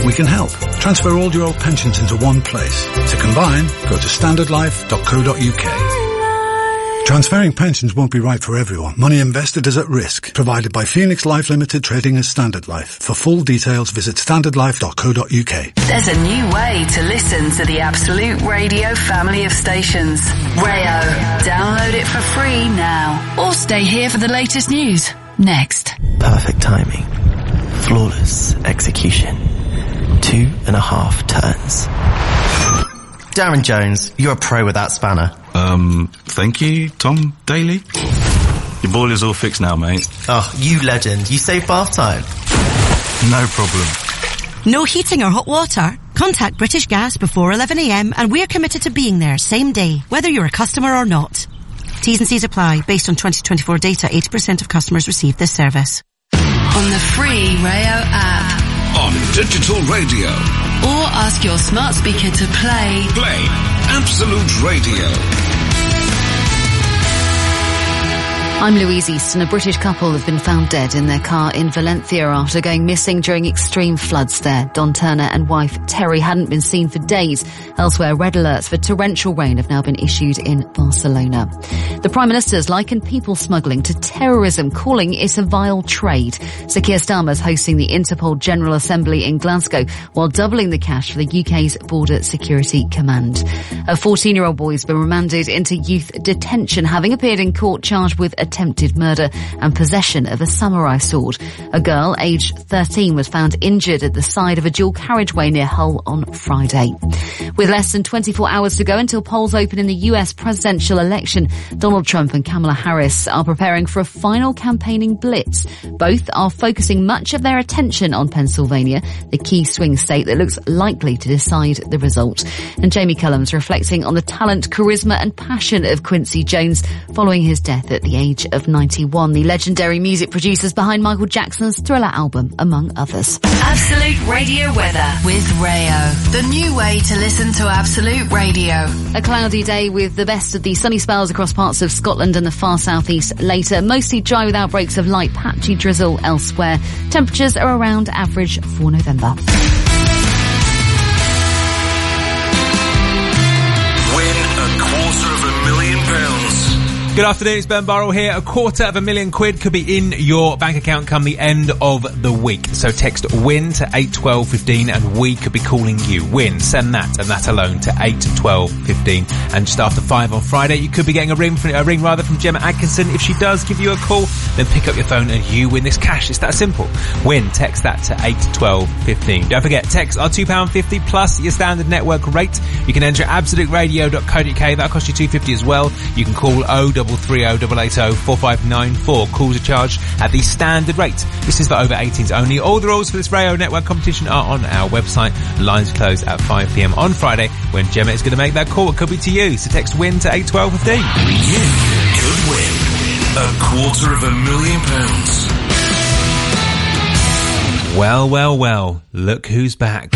We can help. Transfer all your old pensions into one place. To combine, go to standardlife.co.uk. Transferring pensions won't be right for everyone. Money invested is at risk. Provided by Phoenix Life Limited, trading as Standard Life. For full details, visit standardlife.co.uk. There's a new way to listen to the Absolute Radio family of stations. Rayo. Download it for free now. Or stay here for the latest news. Next. Perfect timing. Flawless execution. 2.5 turns. Darren Jones, you're a pro with that spanner. Thank you, Tom Daly. Your boiler's all fixed now, mate. Oh, you legend. You saved bath time. No problem. No heating or hot water? Contact British Gas before 11 a.m. and we're committed to being there same day, whether you're a customer or not. T's and C's apply. Based on 2024 data, 80% of customers receive this service. On the free Rayo app. On digital radio. Or ask your smart speaker to play Absolute Radio. I'm Louise Easton. A British couple have been found dead in their car in Valencia after going missing during extreme floods there. Don Turner and wife Terry hadn't been seen for days. Elsewhere, red alerts for torrential rain have now been issued in Barcelona. The Prime Minister's likened people smuggling to terrorism, calling it a vile trade. Sir Keir Starmer's hosting the Interpol General Assembly in Glasgow while doubling the cash for the UK's Border Security Command. A 14-year-old boy has been remanded into youth detention, having appeared in court charged with attempted murder and possession of a samurai sword. A girl aged 13 was found injured at the side of a dual carriageway near Hull on Friday. With less than 24 hours to go until polls open in the US presidential election, Donald Trump and Kamala Harris are preparing for a final campaigning blitz. Both are focusing much of their attention on Pennsylvania, the key swing state that looks likely to decide the result. And Jamie Cullum's reflecting on the talent, charisma and passion of Quincy Jones following his death at the age of 91, the legendary music producers behind Michael Jackson's Thriller album, among others. Absolute Radio weather with Rayo. The new way to listen to Absolute Radio. A cloudy day with the best of the sunny spells across parts of Scotland and the far southeast later. Mostly dry with outbreaks of light patchy drizzle elsewhere. Temperatures are around average for November. Good afternoon, it's Ben Burrell here. £250,000 could be in your bank account come the end of the week. So text WIN to 81215 and we could be calling you. WIN, send that and that alone to 81215. And just after 5 on Friday, you could be getting a ring from Gemma Atkinson. If she does give you a call, then pick up your phone and you win this cash. It's that simple. WIN, text that to 81215. Don't forget, texts are £2.50 plus your standard network rate. You can enter absoluteradio.co.uk. That'll cost you £2.50 as well. You can call 0330 880 4594. Calls are charged at the standard rate. This is for over 18s only. All the rules for this Rayo Network competition are on our website. Lines close at 5 p.m. on Friday when Gemma is going to make that call. It could be to you. So text WIN to 81215. You could win £250,000. Well. Look who's back.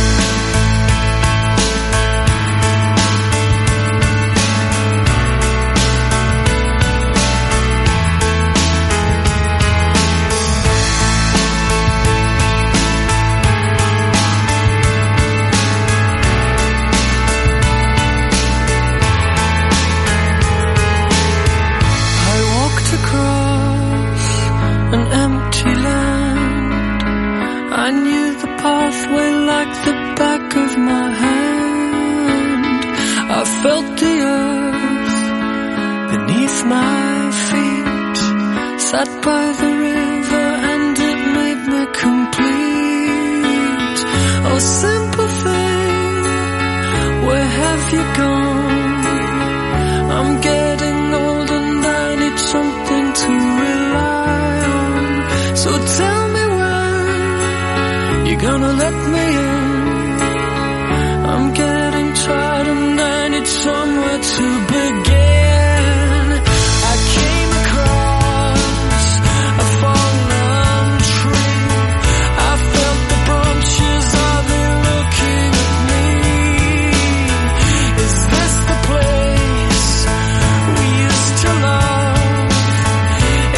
Sat by the river and it made me complete. Oh, simple thing, where have you gone? I'm getting old and I need something to rely on. So tell me when you're gonna let me in. I'm getting tired and I need somewhere to begin.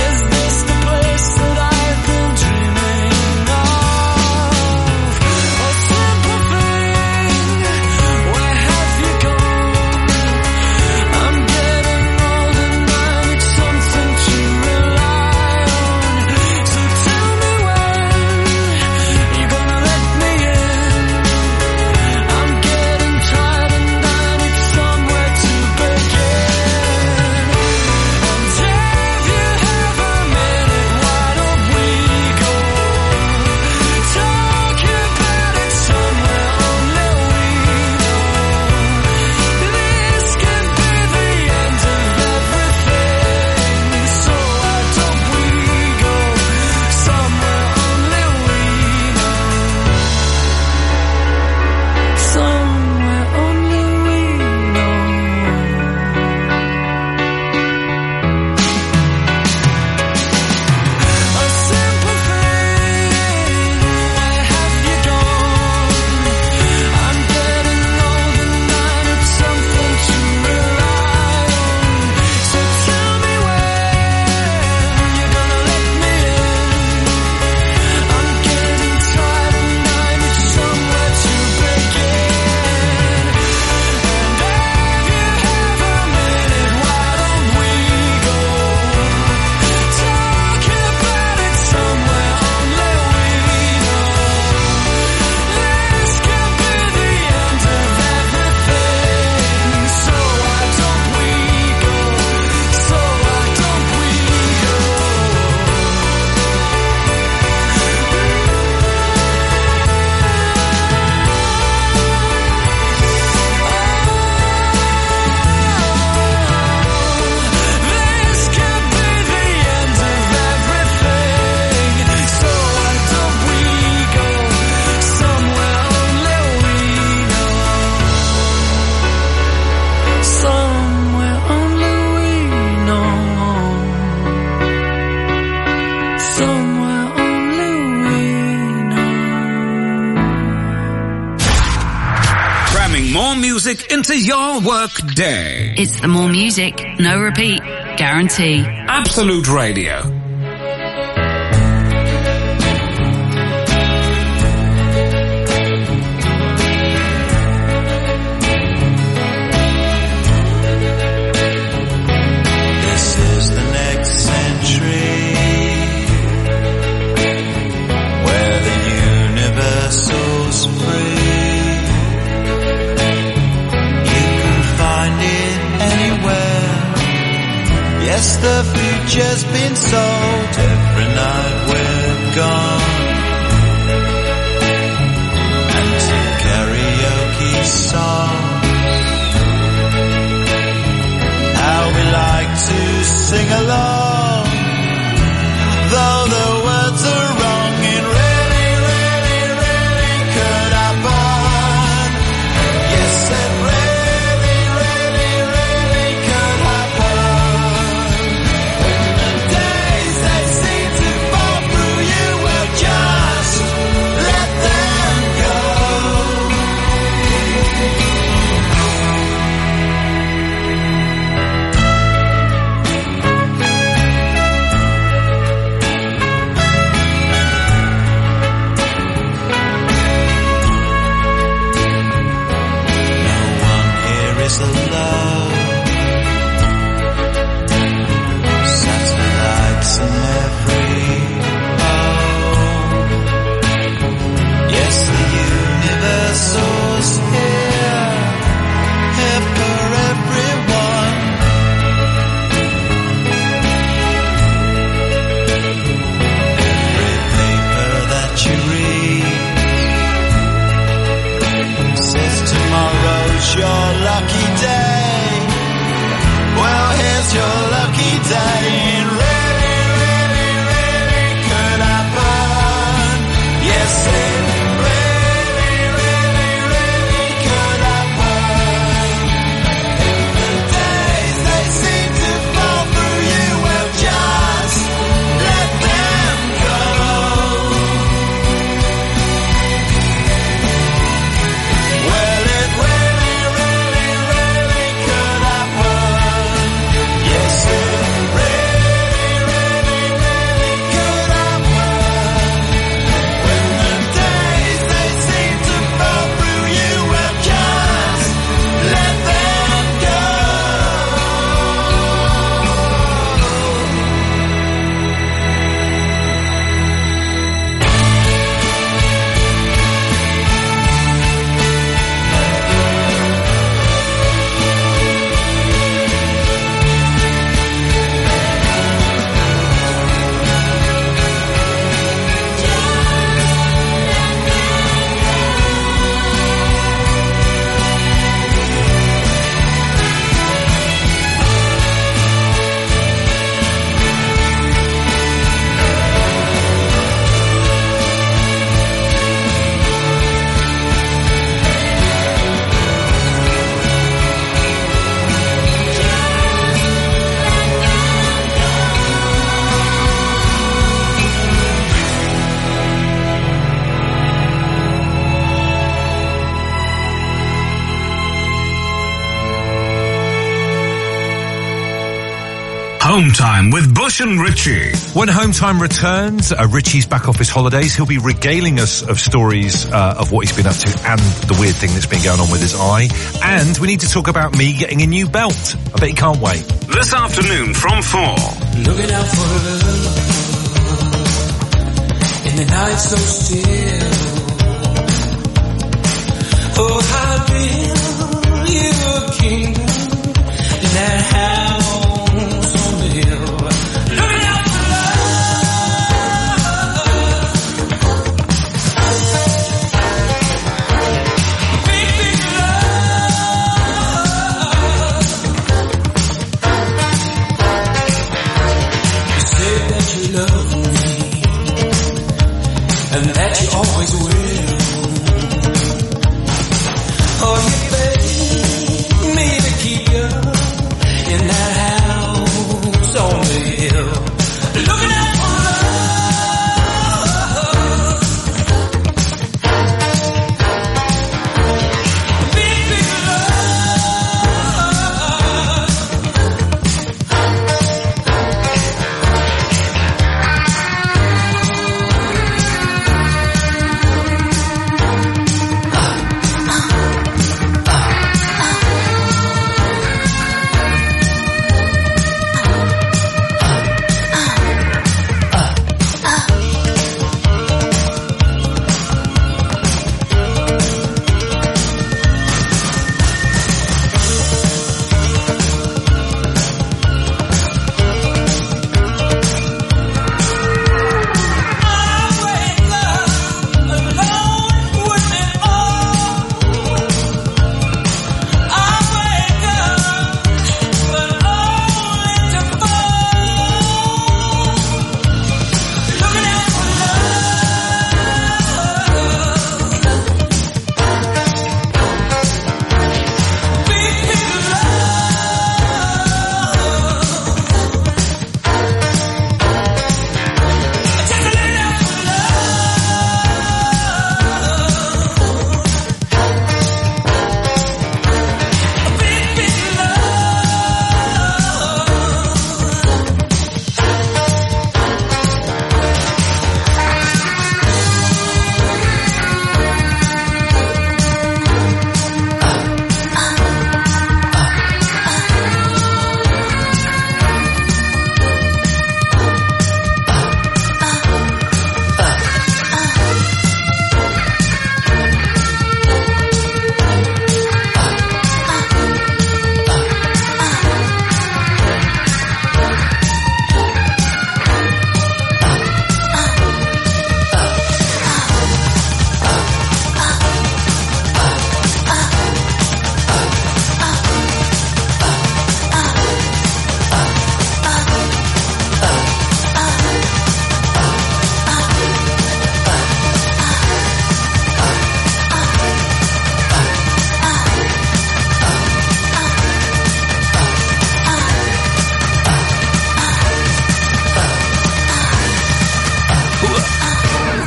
Oh, more music into your work day. It's the more music, no repeat, guarantee. Absolute Radio. This is the next century, where the universal's free. Yes, the future's been sold. Every night we're gone. And some karaoke songs. How we like to sing along, though the words are wrong. It really, really, really could happen. Yes, it really, really, really could happen. Satellites in every home. Yes, the universal's here for everyone. Every paper that you read says tomorrow's your lucky day. Well, here's your lucky day. It really, really, really could happen. Yes, it really, really, really could happen. The days they seem to fall through you, well, just let them go. Well, it really, really, really could happen. Yes, it really, really, really could happen. When the days they seem to fall through you, well, just let them go. Home Time with Bush and Richie. When Home Time returns, Richie's back off his holidays. He'll be regaling us of stories of what he's been up to and the weird thing that's been going on with his eye. And we need to talk about me getting a new belt. I bet you can't wait. This afternoon from 4. Looking out for love in the night so still. Oh, how build you a kingdom in that house on the hill. Looking out for love, big, big love. You say that you love me and that you always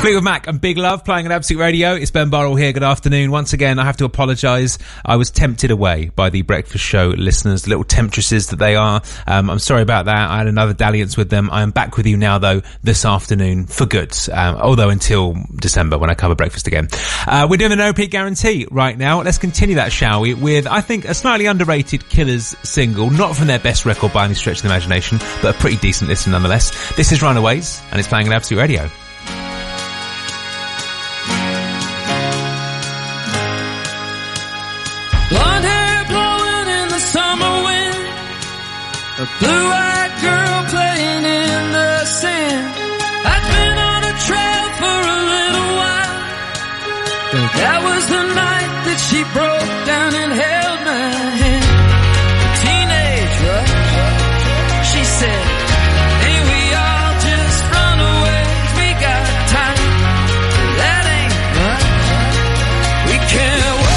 Fleetwood Mac and Big Love playing at Absolute Radio. It's Ben Burrell here. Good afternoon. Once again, I have to apologise. I was tempted away by the Breakfast Show listeners, the little temptresses that they are. I'm sorry about that. I had another dalliance with them. I am back with you now, though, this afternoon for good. Although until December when I cover breakfast again. We're doing the No Repeat Guarantee right now. Let's continue that, shall we? With, I think, a slightly underrated Killers single. Not from their best record by any stretch of the imagination, but a pretty decent listen nonetheless. This is Runaways, and it's playing at Absolute Radio. Blonde hair blowing in the summer wind, a blue-eyed girl playing in the sand. I'd been on a trail for a little while, but that was the night that she broke down and held my hand. A teenage rush, she said, ain't we all just runaways? We got time, that ain't right. We can't wait.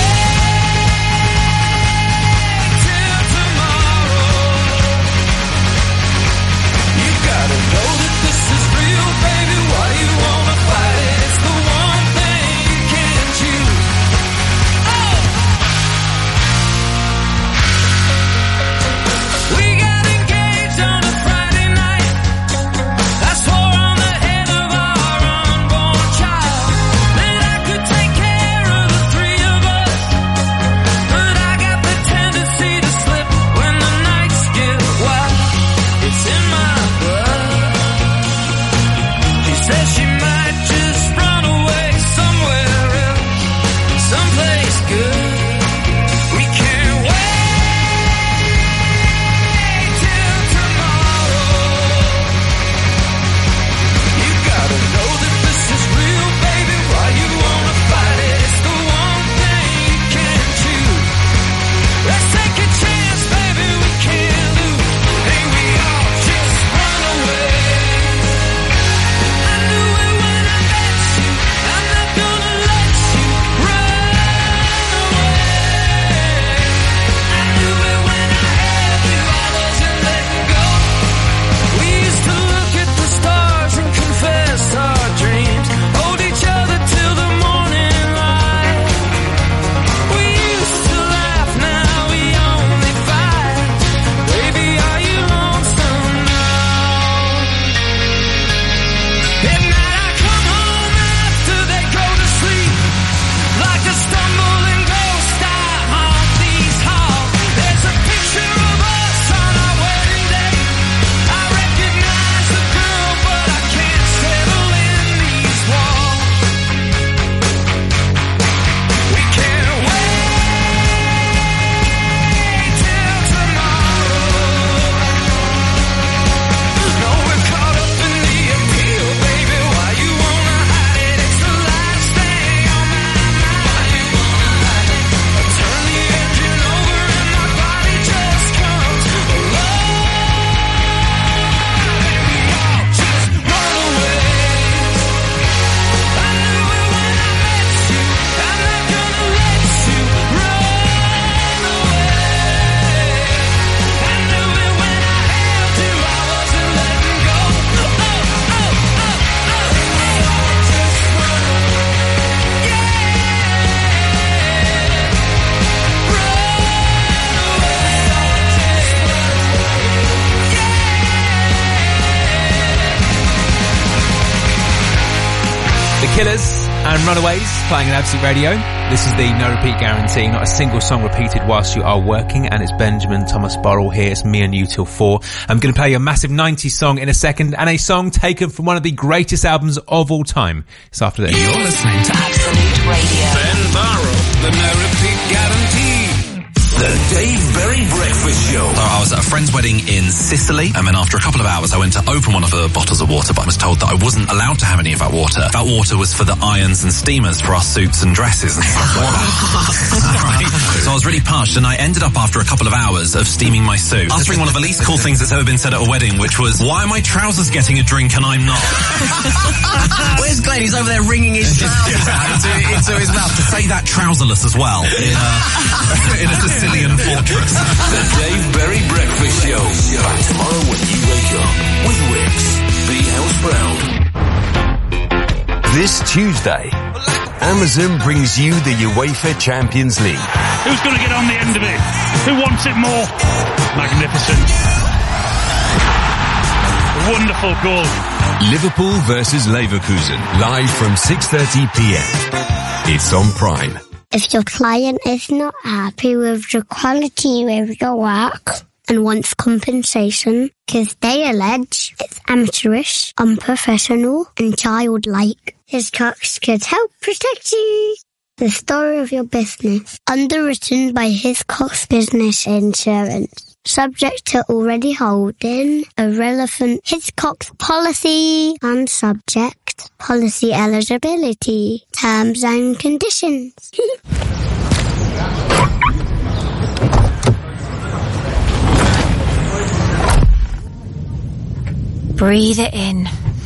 Killers and Runaways playing at Absolute Radio. This is the No Repeat Guarantee, not a single song repeated whilst you are working, and it's Benjamin Thomas Burrell here. It's me and you till 4. I'm going to play you a massive 90s song in a second, and a song taken from one of the greatest albums of all time. It's after this. You're listening to Absolute Radio. Ben Burrell, the No Repeat Guarantee. The Dave Berry Breakfast Show. I was at a friend's wedding in Sicily, and then after a couple of hours I went to open one of the bottles of water, but I was told that I wasn't allowed to have any of that water. That water was for the irons and steamers for our suits and dresses and stuff like that. Right. So I was really parched, and I ended up after a couple of hours of steaming my suit, uttering one of the least cool things that's ever been said at a wedding, which was, why are my trousers getting a drink and I'm not? Where's Glenn? He's over there wringing his trousers into his mouth. To say that trouserless as well in a Sicilian fortress. The Dave Berry Breakfast Show. Back tomorrow when you wake up with Wix. Be house proud. This Tuesday, Amazon brings you the UEFA Champions League. Who's going to get on the end of it? Who wants it more? Magnificent. Wonderful goal. Liverpool versus Leverkusen, live from 6:30 p.m. It's on Prime. If your client is not happy with the quality of your work and wants compensation because they allege it's amateurish, unprofessional and childlike, Hiscox could help protect you. The story of your business, underwritten by Hiscox Business Insurance. Subject to already holding a relevant Hiscox policy and subject policy eligibility, terms and conditions. Breathe it in.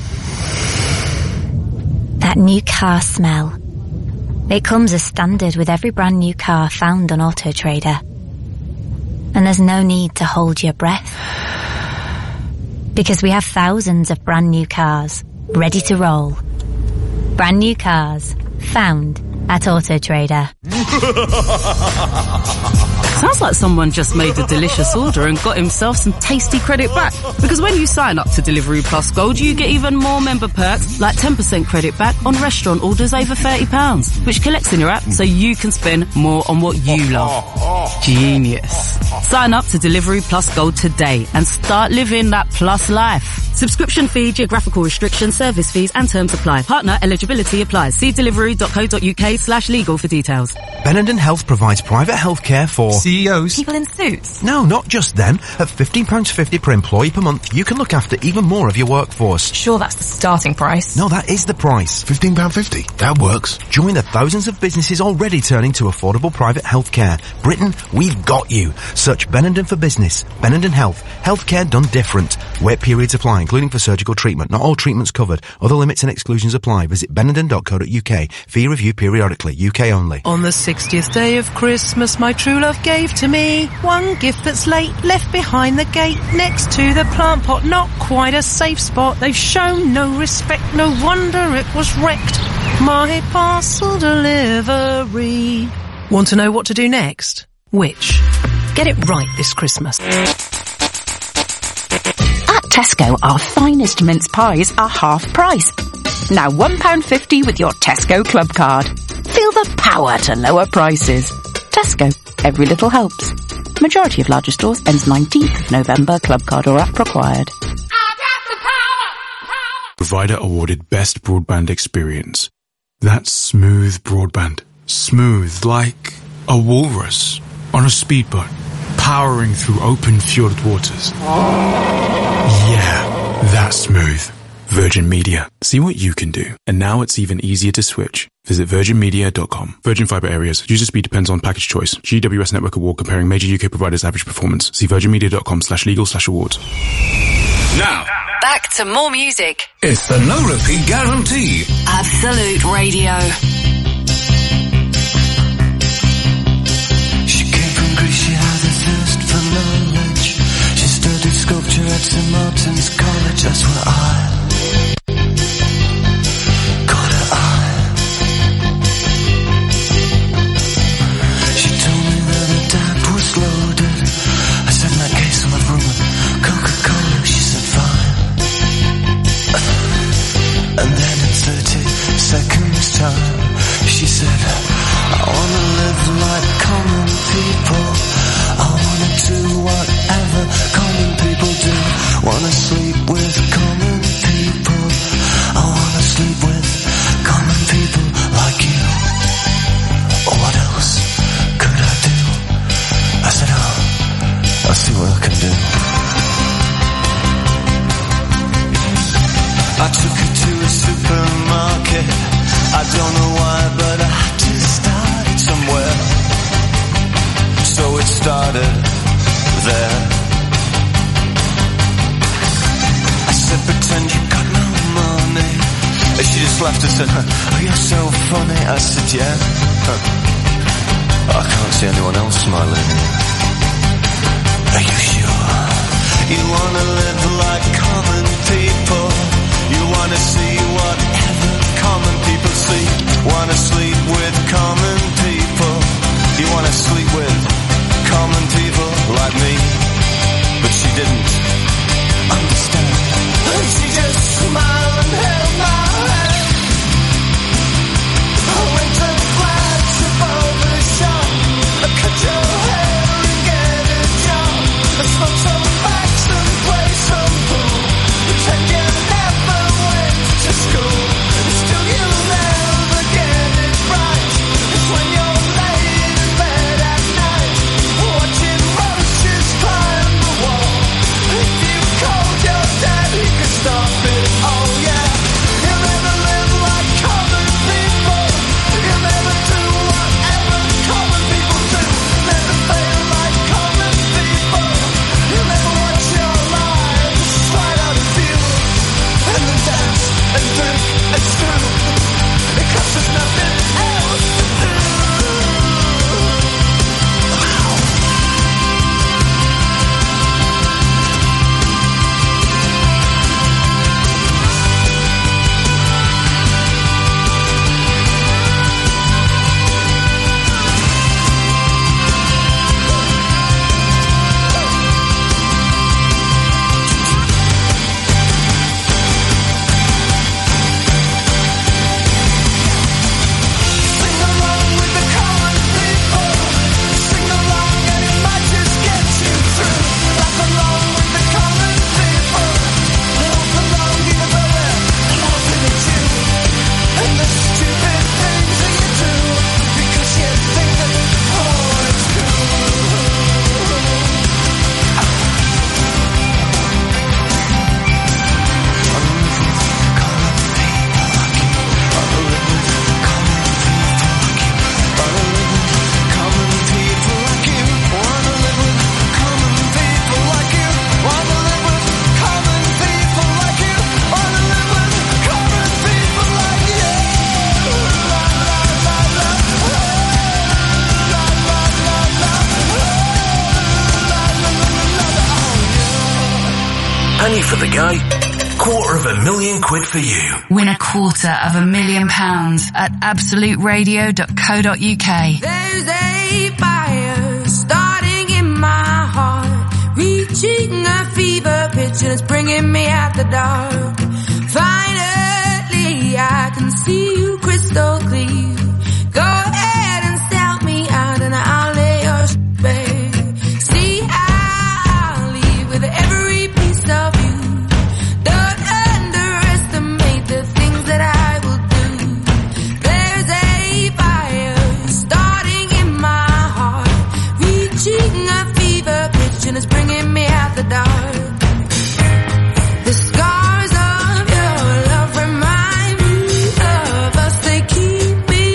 That new car smell. It comes as standard with every brand new car found on Auto Trader. And there's no need to hold your breath. Because we have thousands of brand new cars ready to roll. Brand new cars found at Auto Trader. Sounds like someone just made a delicious order and got himself some tasty credit back. Because when you sign up to Delivery Plus Gold, you get even more member perks, like 10% credit back on restaurant orders over £30, which collects in your app so you can spend more on what you love. Genius. Sign up to Delivery Plus Gold today and start living that plus life. Subscription fee, geographical restrictions, service fees and terms apply. Partner eligibility applies. See delivery.co.uk/legal for details. Benenden Health provides private healthcare for CEOs. People in suits. No, not just them. At £15.50 per employee per month, you can look after even more of your workforce. Sure, that's the starting price. No, that is the price. £15.50. That works. Join the thousands of businesses already turning to affordable private healthcare. Britain, we've got you. Search Benenden for business. Benenden Health. Healthcare done different. Wait periods apply, including for surgical treatment. Not all treatments covered. Other limits and exclusions apply. Visit benenden.co.uk. Fee review periodically. UK only. On the 60th day of Christmas, my true love gave to me one gift that's late, left behind the gate, next to the plant pot. Not quite a safe spot. They've shown no respect. No wonder it was wrecked. My parcel delivery. Want to know what to do next? Which? Get it right this Christmas. At Tesco, our finest mince pies are half price. Now £1.50 with your Tesco Club card. Feel the power to lower prices. Tesco, every little helps. Majority of larger stores ends 19th of November. Club card or app required. Provider awarded Best Broadband Experience. That's smooth broadband. Smooth like a walrus on a speedboat, powering through open fjord waters. Yeah, that's smooth. Virgin Media. See what you can do. And now it's even easier to switch. Visit virginmedia.com. Virgin Fibre Areas. User speed depends on package choice. GWS Network Award comparing major UK providers' average performance. See virginmedia.com/legal/awards. Now, back to more music. It's the no repeat guarantee. Absolute Radio. She came from Greece, she had a thirst for knowledge. She studied sculpture at St. Martin's College. That's where I caught her eye. She told me that her dad was loaded. I said, in that case I'll have rum and Coca-Cola. She said, fine. And then in 30 seconds time, she said, I wanna live like common people. I wanna do whatever common people do. Wanna sleep with common people. I wanna sleep with common people like you. What else could I do? I said, I'll see what I can do. I took her to a supermarket. I don't know why, but I had to start it somewhere. So it started there. I said, pretend you got no money. She just laughed and said, oh, you're so funny. I said, yeah. I can't see anyone else smiling. Are you sure? You wanna live like common people. You wanna see whatever common people wanna sleep with common people. You wanna sleep with common people like me. But she didn't understand. She just smiled and held my hand. I went to flats above the shop. I cut your hair and get a job. I smoked some packs and played some pool. Pretend you never went to school. Still you'll never get it right. It's when you're laid in bed at night, watching roaches climb the wall. If you called your dad, he could stop it. Oh yeah. You'll never live like common people. You'll never do whatever common people do. Never fail like common people. You'll never watch your lives slide out of view. And then dance and drink and screw. Because there's nothing else to do. Sing along with the common people. Sing along and it might just get you through. Laugh along with the common people. Laugh along even though they're laughing at you. And the stupid things that you do. Because you think that, oh, it's cool. Common people like you. Wanna live with common people like you. Wanna live with common people like you. Wanna live with common people like you. La la la la. La la la la. La la la la. Penny for the guy, £250,000 for you. Win £250,000 at absoluteradio.co.uk. There's a fire starting in my heart, reaching a fever pitch and it's bringing me out the dark. Finally, I can see you crystal clear. Go ahead and sell me out and I'll lay your bare. See, I'll leave with every piece of you. Don't underestimate the things that I will do. There's a fire starting in my heart, reaching a fever pitch and it's bringing me out the dark. The scars of your love remind me of us. They keep me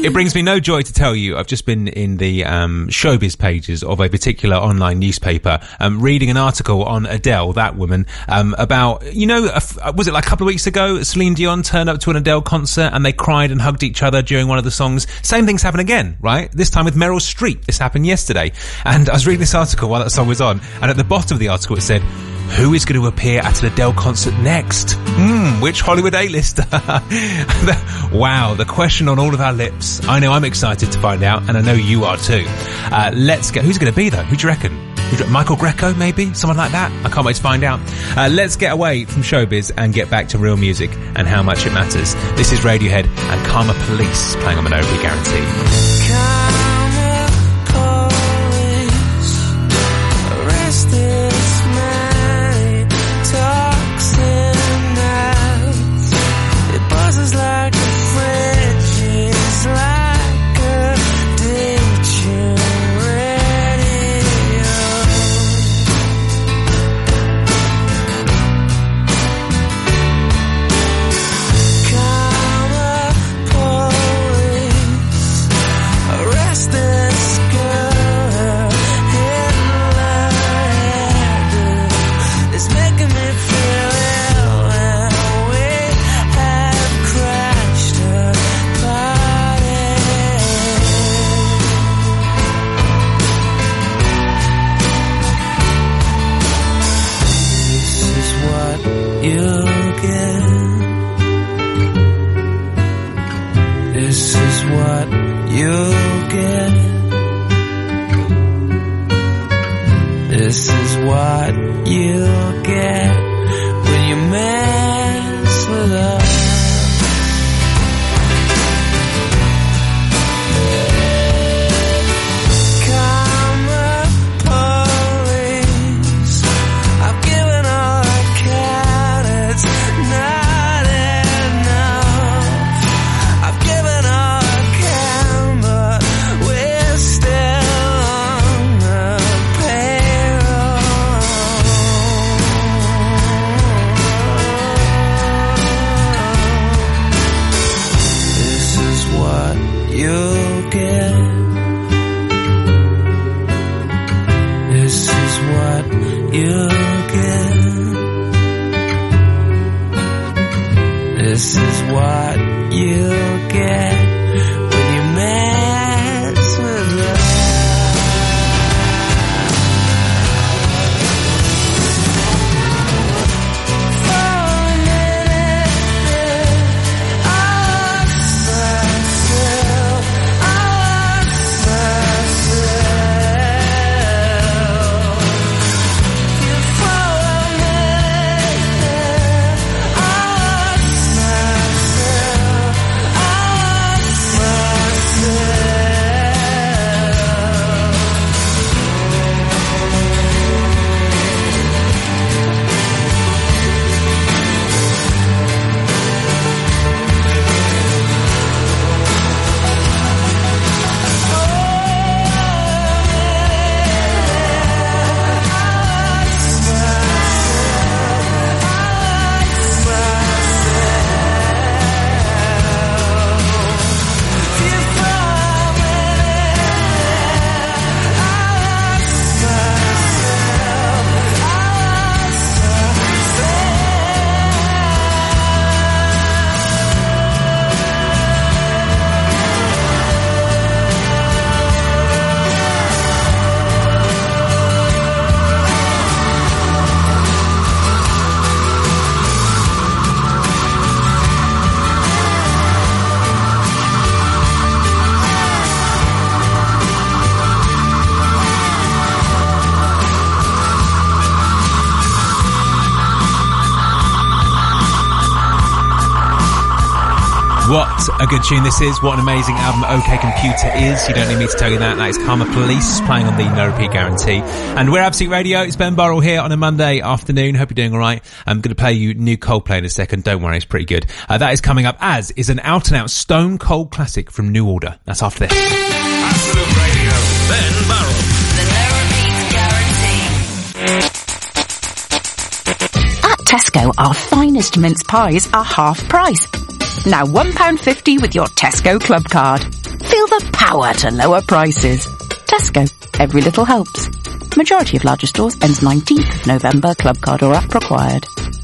It brings me no joy to tell you I've just been in the showbiz pages of a particular online newspaper reading an article on Adele, that woman, about, was it like a couple of weeks ago, Celine Dion turned up to an Adele concert and they cried and hugged each other during one of the songs. Same things happen again, right? This time with Meryl Streep. This happened yesterday. And I was reading this article while that song was on, and at the bottom of the article it said, who is going to appear at an Adele concert next? Which Hollywood A-lister? Wow, the question on all of our lips. I know I'm excited to find out, and I know you are too. Let's get... Who's it going to be, though? Who do you reckon? Michael Greco, maybe? Someone like that? I can't wait to find out. Let's get away from showbiz and get back to real music and how much it matters. This is Radiohead and Karma Police playing on the No Repeat Guarantee. This is what you'll get when you mess with us. Karma police, I've given all I can, it's not enough. I've given all I can, but we're still on the you'll get. This is what you'll get. This is what you'll get when you mess with us. What a good tune this is. What an amazing album OK Computer is. You don't need me to tell you that. That is Karma Police playing on the No Repeat Guarantee. And we're Absolute Radio. It's Ben Burrell here on a Monday afternoon. Hope you're doing all right. I'm going to play you new Coldplay in a second. Don't worry, it's pretty good. That is coming up, as is an out-and-out Stone Cold classic from New Order. That's after this. Absolute Radio. Ben Burrell. The No Repeat Guarantee. At Tesco, our finest mince pies are half price. Now £1.50 with your Tesco Club card. the power to lower prices. Tesco. Every little helps. Majority of larger stores ends 19th of November. Club card or app required.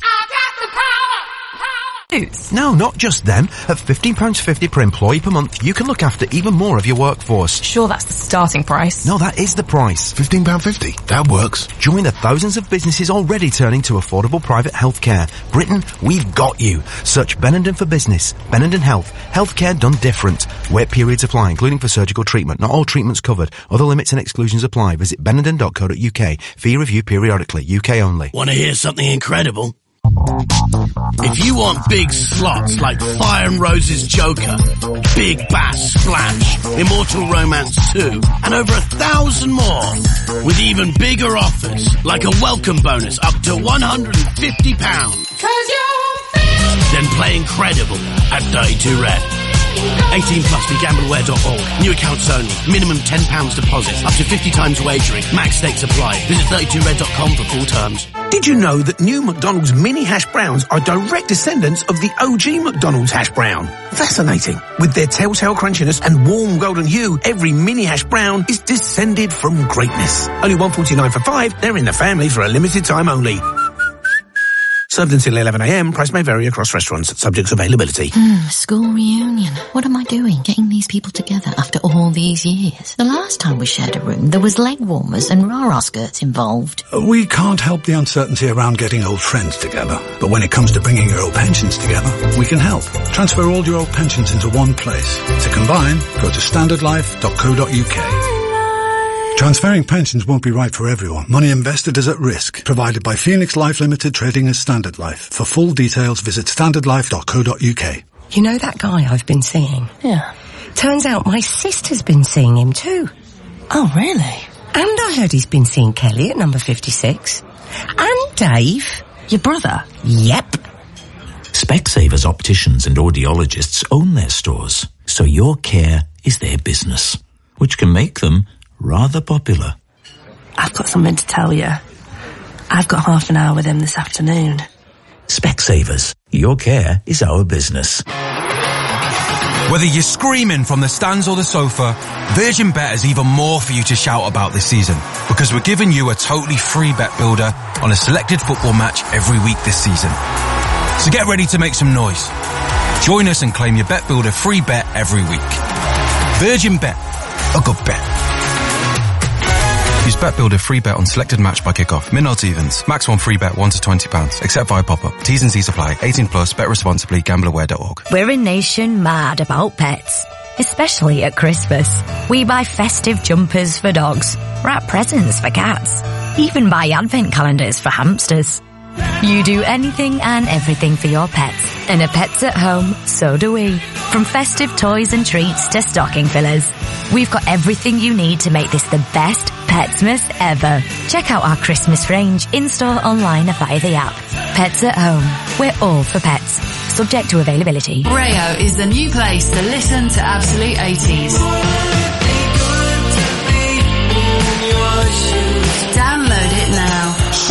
No, not just them. At £15.50 per employee per month, you can look after even more of your workforce. Sure, that's the starting price. No, that is the price. £15.50. That works. Join the thousands of businesses already turning to affordable private healthcare. Britain, we've got you. Search Benenden for Business. Benenden Health. Healthcare done different. Wait periods apply, including for surgical treatment. Not all treatments covered. Other limits and exclusions apply. Visit benenden.co.uk. Fee review periodically. UK only. Want to hear something incredible? If you want big slots like Fire and Rose's Joker, Big Bass Splash, Immortal Romance 2, and over 1,000 more, with even bigger offers, like a welcome bonus up to £150. Then play Incredible at 32 Red. 18 plus BeGambleAware.org. New accounts only. Minimum £10 deposit. Up to 50 times wagering. Max stakes apply. Visit 32red.com for full terms. Did you know that new McDonald's mini hash browns are direct descendants of the OG McDonald's hash brown? Fascinating. With their telltale crunchiness and warm golden hue, every mini hash brown is descended from greatness. Only $1.49 for 5. They're in the family for a limited time only. Served until 11 a.m. Price may vary across restaurants. Subject to availability. School reunion. What am I doing? Getting these people together after all these years. The last time we shared a room, there was leg warmers and rah-rah skirts involved. We can't help the uncertainty around getting old friends together. But when it comes to bringing your old pensions together, we can help. Transfer all your old pensions into one place. To combine, go to standardlife.co.uk. Transferring pensions won't be right for everyone. Money invested is at risk. Provided by Phoenix Life Limited, trading as Standard Life. For full details, visit standardlife.co.uk. You know that guy I've been seeing? Yeah. Turns out my sister's been seeing him too. Oh, really? And I heard he's been seeing Kelly at number 56. And Dave. Your brother? Yep. Specsavers opticians and audiologists own their stores, so your care is their business, which can make them rather popular. I've got something to tell you. I've got half an hour with him this afternoon. Specsavers, your care is our business. Whether you're screaming from the stands or the sofa, Virgin Bet has even more for you to shout about this season, because we're giving you a totally free bet builder on a selected football match every week this season. So get ready to make some noise. Join us and claim your bet builder free bet every week. Virgin Bet, a good bet. Use Bet Builder free bet on selected match by kickoff. Min odds evens. Max one free bet £1 to £20. Except via pop-up. T's and C's apply. 18 plus. Bet responsibly. GambleAware.org. We're a nation mad about pets. Especially at Christmas. We buy festive jumpers for dogs. Wrap presents for cats. Even buy advent calendars for hamsters. You do anything and everything for your pets. And at Pets at Home, so do we. From festive toys and treats to stocking fillers. We've got everything you need to make this the best Petsmas ever. Check out our Christmas range in-store, online, or via the app. Pets at Home. We're all for pets. Subject to availability. Rayo is the new place to listen to Absolute 80s. Download it now.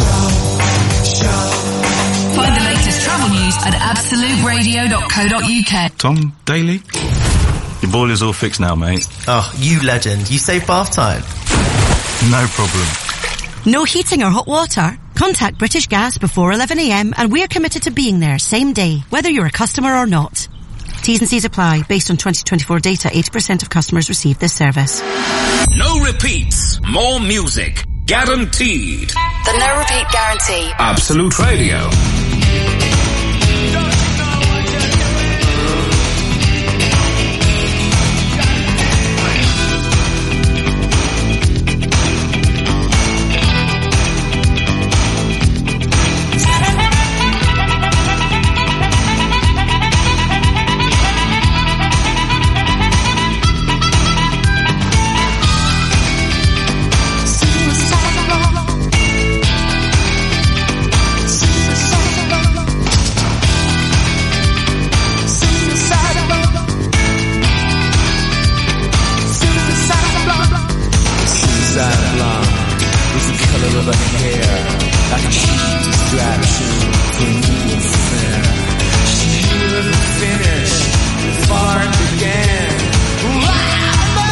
Find the latest travel news at absoluteradio.co.uk. Tom Daly? Your boiler's all fixed now, mate. Oh, you legend. You saved bath time. No problem. No heating or hot water? Contact British Gas before 11 a.m. and we're committed to being there same day, whether you're a customer or not. T's and C's apply. Based on 2024 data, 80% of customers receive this service. No repeats. More music. Guaranteed. The no repeat guarantee. Absolute Radio. Finish, far began.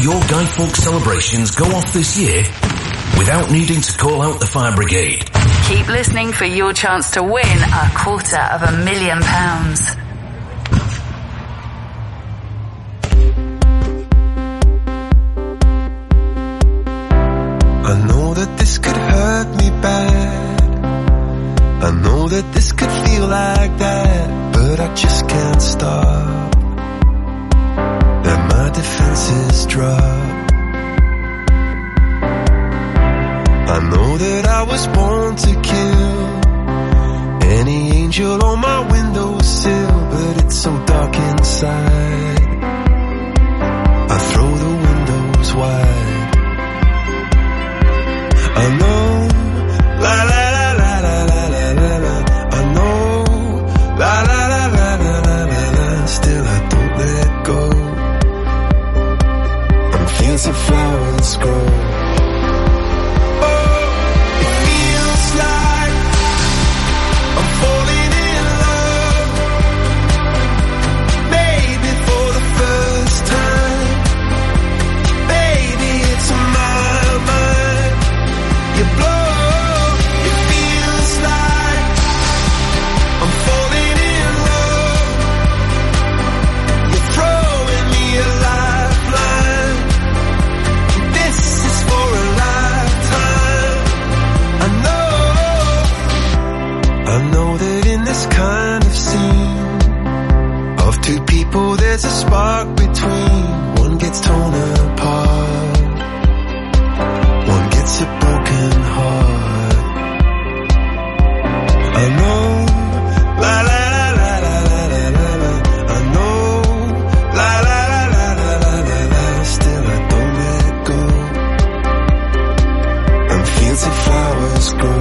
your Guy Fawkes celebrations go off this year without needing to call out the fire brigade? Keep listening for your chance to win £250,000. I know that this could hurt me bad. I know that this could feel like that, but I just can't stop. Let my defenses drop. I know that I was born to kill any angel on my windowsill, but it's so dark inside. I throw the windows wide. I know, la la la la la la la la la. I know, la la la la la la la la. Still I don't let go. I'm fields of flowers grow. Oh, it feels like I'm falling in love. Maybe for the first time. Baby, it's my mind. You blow, it feels like I'm falling in love. You're throwing me a lifeline. This is for a lifetime. I know that in this kind of scene of two people there's a spark between. One gets torn apart, one gets a broken heart. I know, la la la la la la la la. I know, la la la la la la la la. Still I don't let go. And fields of flowers grow.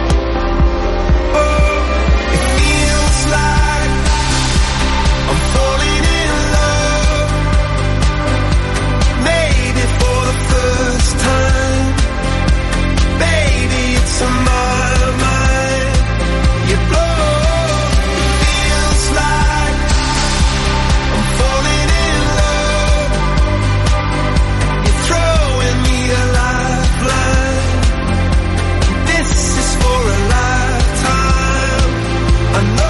Oh, it feels like I'm falling in love. Maybe for the first time. Baby, it's on my mind. You blow, it feels like I'm falling in love. You're throwing me a lifeline. This is for a lifetime. I know.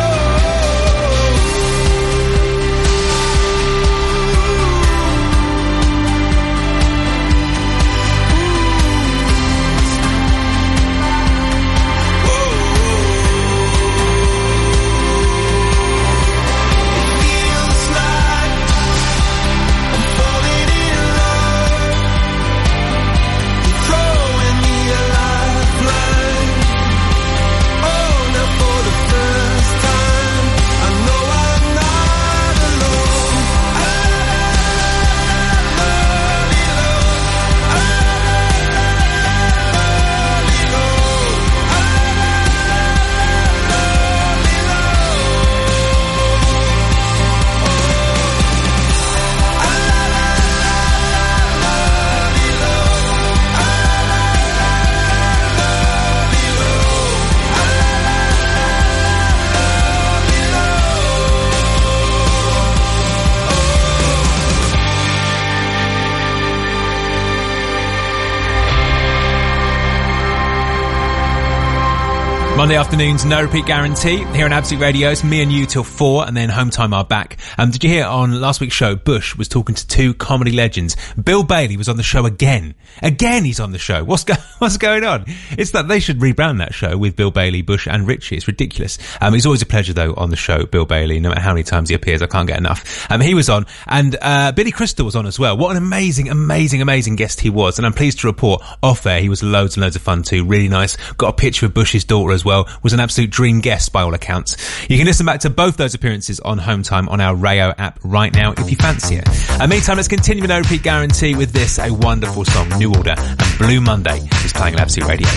Monday afternoons, no repeat guarantee. Here on Absolute Radio, it's me and you till 4, and then Home Time are back. Did you hear on last week's show, Bush was talking to two comedy legends. Bill Bailey was on the show again. Again he's on the show. What's going on? It's that they should rebrand that show with Bill Bailey, Bush and Richie. It's ridiculous. It's always a pleasure though on the show, Bill Bailey, no matter how many times he appears, I can't get enough. He was on, and Billy Crystal was on as well. What an amazing guest he was. And I'm pleased to report, off air, he was loads and loads of fun too. Really nice. Got a picture of Bush's daughter as well. Was an absolute dream guest by all accounts. You can listen back to both those appearances on Home Time on our Rayo app right now if you fancy it. Meantime, let's continue with no repeat guarantee with this, a wonderful song, New Order, and Blue Monday is playing on Absolute Radio.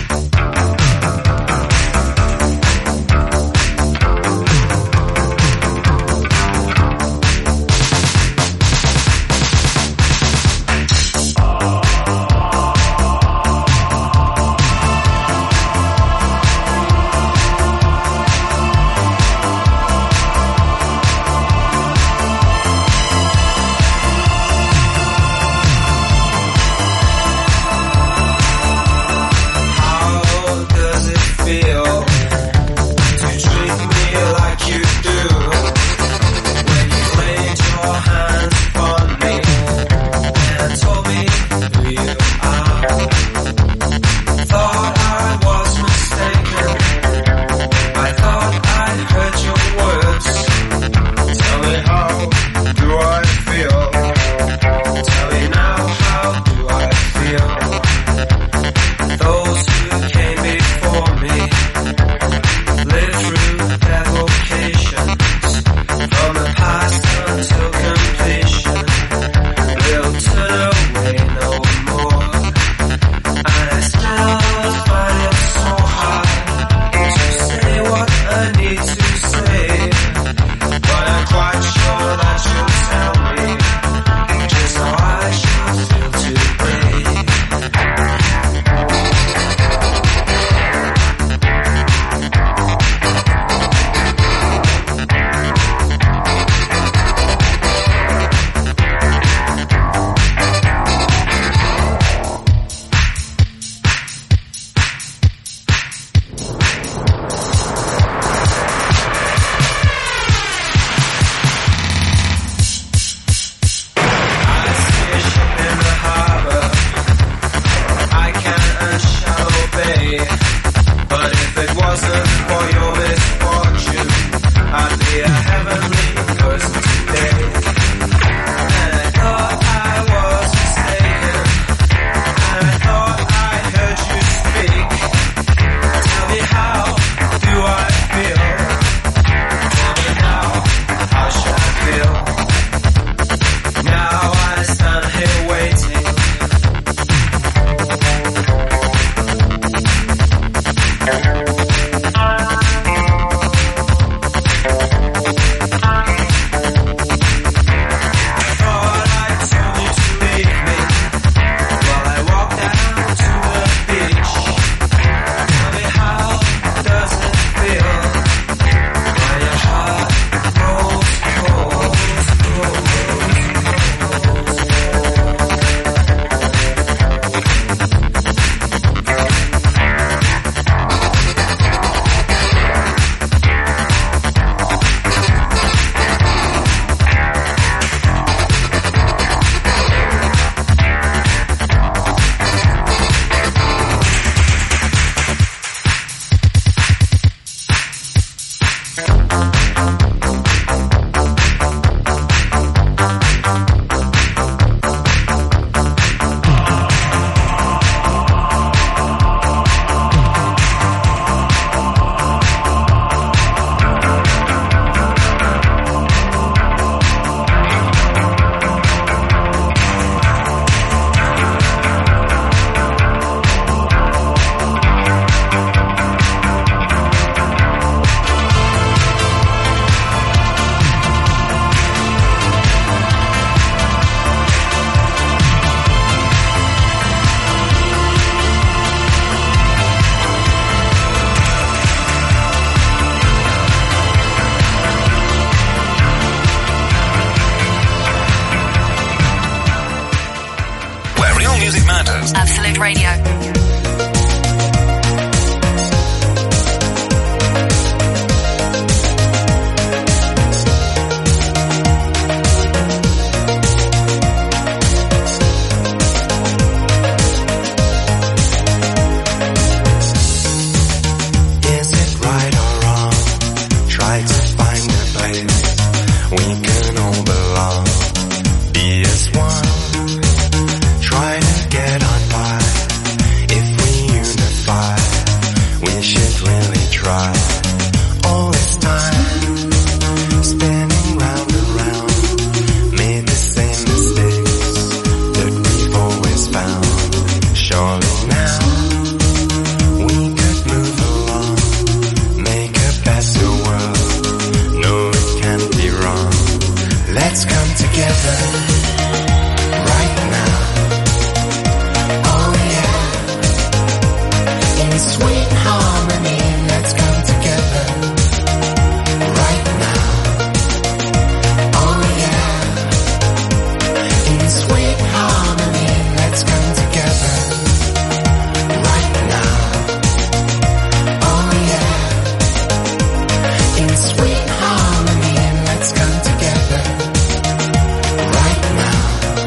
together right now. Oh yeah, in sweet harmony, let's come together right now. Oh yeah, in sweet harmony, let's come together right now. Oh yeah, in sweet harmony, let's come together right now.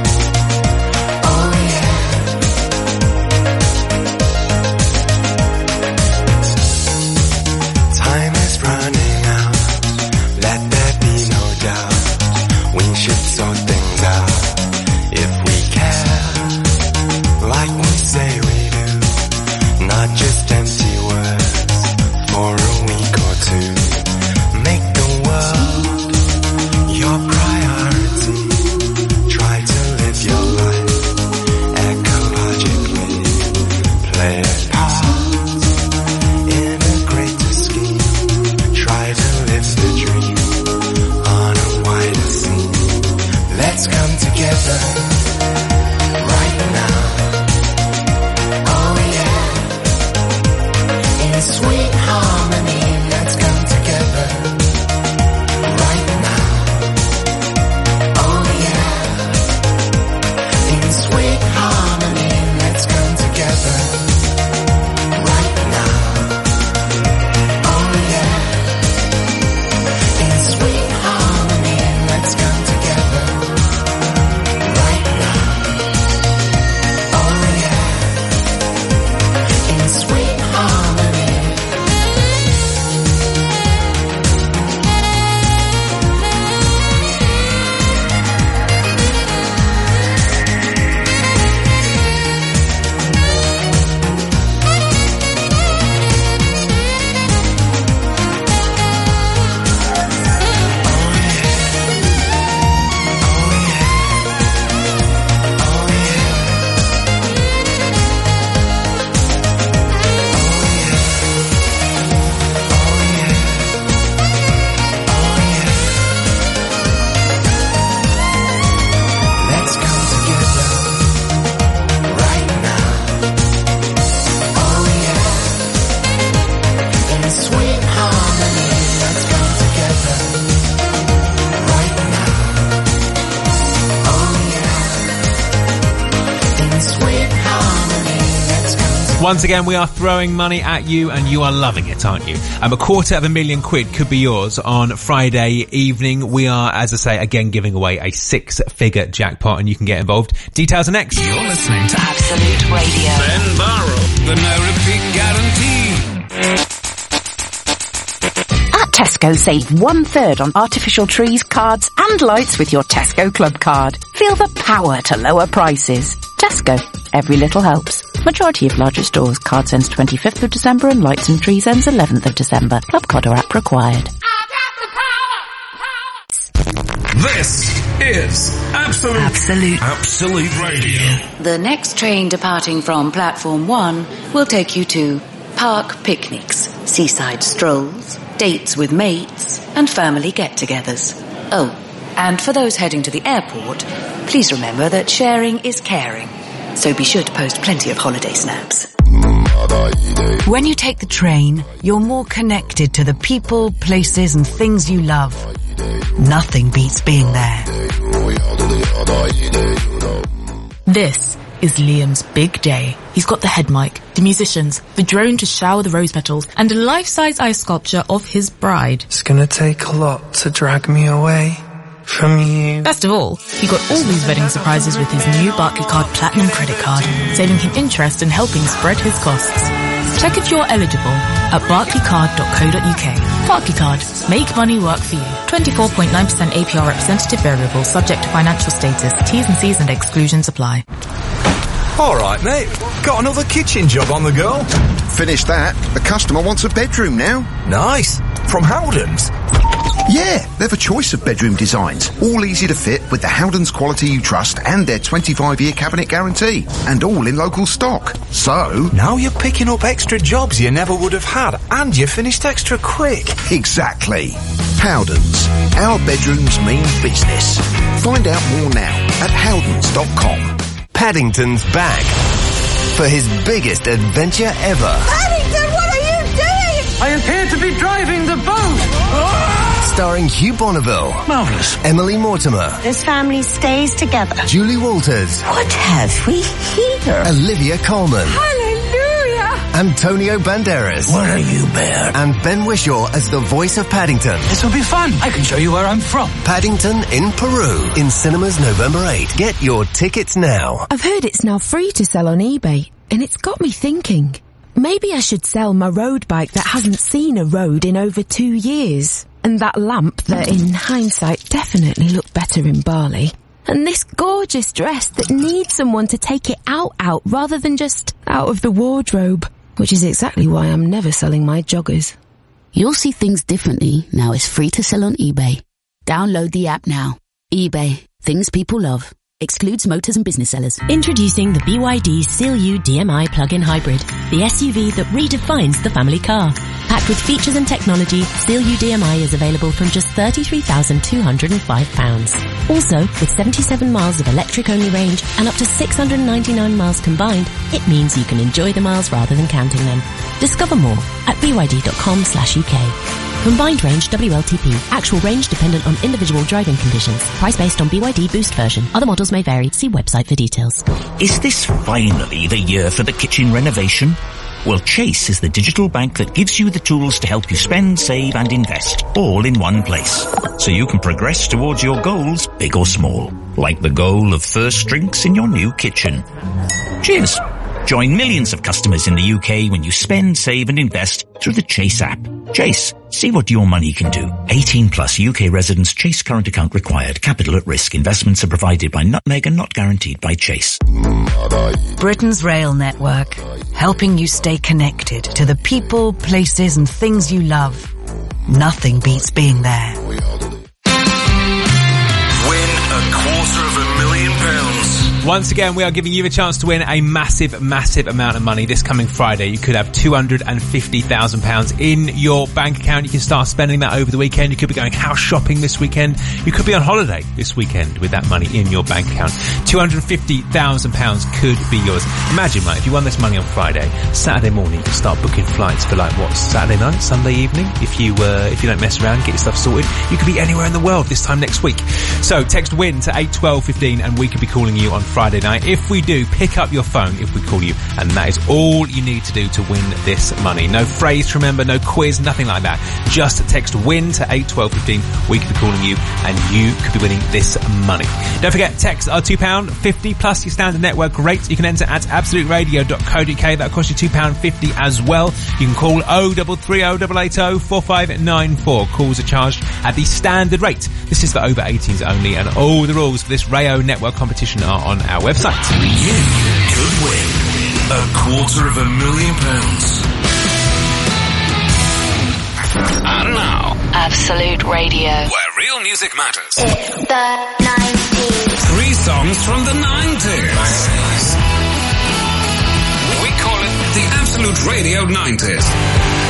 Oh yeah. Time is running out, let there be no doubt. We should sort things out if we care, like we say we do. Not just empty words for a week or two. Make the world your priority. Try to live your life ecologically. Play a part in a greater scheme. Try to live the dream on a wider scene. Let's come together right now. Oh yeah, in sweet harmony, let's come together right now. Oh yeah, in sweet harmony, let's come together right now. Oh yeah, in sweet harmony, let's come together right now. Oh yeah, in sweet harmony. Let's come together right now. Oh yeah, in sweet harmony, let's come together right now. Oh yeah, in sweet harmony, let's come together. Once again, we are throwing money at you and you are loving it, aren't you? £250,000 could be yours on Friday evening. We are, as I say, again giving away a 6-figure jackpot and you can get involved. Details are next. You're listening to Absolute Radio. Ben Barrow, the no repeat guarantee. At Tesco, save 1/3 on artificial trees, cards and lights with your Tesco Club card. Feel the power to lower prices. Tesco. Every little helps. Majority of larger stores. Cards ends 25th of December and lights and trees ends 11th of December. Club card or app required. This is Absolute Radio. The next train departing from Platform 1 will take you to park picnics, seaside strolls, dates with mates, and family get-togethers. Oh, and for those heading to the airport, please remember that sharing is caring. So be sure to post plenty of holiday snaps. When you take the train, you're more connected to the people, places and things you love. Nothing beats being there. This is Liam's big day. He's got the head mic, the musicians, the drone to shower the rose petals, and a life-size ice sculpture of his bride. It's gonna take a lot to drag me away from you. Best of all, he got all these wedding surprises with his new Barclaycard Platinum credit card, saving him interest and helping spread his costs. Check if you're eligible at barclaycard.co.uk. Barclaycard. Make money work for you. 24.9% APR representative variable subject to financial status. T's and C's and exclusions apply. Alright mate, got another kitchen job on the go? Finished that. The customer wants a bedroom now. Nice. From Howdens? Yeah, they've a choice of bedroom designs, all easy to fit with the Howdens quality you trust and their 25-year cabinet guarantee, and all in local stock. So... now you're picking up extra jobs you never would have had, and you finished extra quick. Exactly. Howdens. Our bedrooms mean business. Find out more now at howdens.com. Paddington's back for his biggest adventure ever. Paddington, what are you doing? I appear to be driving the boat. Starring Hugh Bonneville. Marvellous. Emily Mortimer. This family stays together. Julie Walters. What have we here? Olivia Colman. Hallelujah! Antonio Banderas. What are you, Bear? And Ben Whishaw as the voice of Paddington. This will be fun. I can show you where I'm from. Paddington in Peru. In cinemas November 8. Get your tickets now. I've heard it's now free to sell on eBay, and it's got me thinking. Maybe I should sell my road bike that hasn't seen a road in over 2 years. And that lamp that, in hindsight, definitely looked better in Bali. And this gorgeous dress that needs someone to take it out rather than just out of the wardrobe. Which is exactly why I'm never selling my joggers. You'll see things differently now is free to sell on eBay. Download the app now. eBay. Things people love. Excludes motors and business sellers. Introducing the BYD Seal U DMI plug-in hybrid, the SUV that redefines the family car. Packed with features and technology, Seal U DMI is available from just £33,205. Also, with 77 miles of electric-only range and up to 699 miles combined, it means you can enjoy the miles rather than counting them. Discover more at byd.com/UK. Combined range WLTP. Actual range dependent on individual driving conditions. Price based on BYD Boost version. Other models may vary. See website for details. Is this finally the year for the kitchen renovation? Well, Chase is the digital bank that gives you the tools to help you spend, save and invest, all in one place. So you can progress towards your goals, big or small. Like the goal of first drinks in your new kitchen. Cheers! Join millions of customers in the UK when you spend, save and invest through the Chase app. Chase. See what your money can do. 18 plus UK residents. Chase current account required. Capital at risk. Investments are provided by Nutmeg and not guaranteed by Chase. Britain's rail network, helping you stay connected to the people, places and things you love. Nothing beats being there. Win £250,000. Once again, we are giving you a chance to win a massive, massive amount of money this coming Friday. You could have £250,000 in your bank account. You can start spending that over the weekend. You could be going house shopping this weekend. You could be on holiday this weekend with that money in your bank account. £250,000 could be yours. Imagine, right, if you won this money on Friday, Saturday morning, you could start booking flights for Saturday night, Sunday evening. If you don't mess around, get your stuff sorted, you could be anywhere in the world this time next week. So text WIN to 81215 and we could be calling you on Friday night. If we do, pick up your phone if we call you, and that is all you need to do to win this money. No phrase to remember, no quiz, nothing like that. Just text WIN to 81215. We could be calling you and you could be winning this money. Don't forget, texts are £2.50 plus your standard network rate. You can enter at absoluteradio.co.uk. That'll cost you £2.50 as well. You can call 0330 880 4594. Calls are charged at the standard rate. This is for over 18s only, and all the rules for this Rayo network competition are on our website. You could win £250,000. And now, Absolute Radio, where real music matters. It's the 90s. 3 songs from the 90s. We call it the Absolute Radio 90s.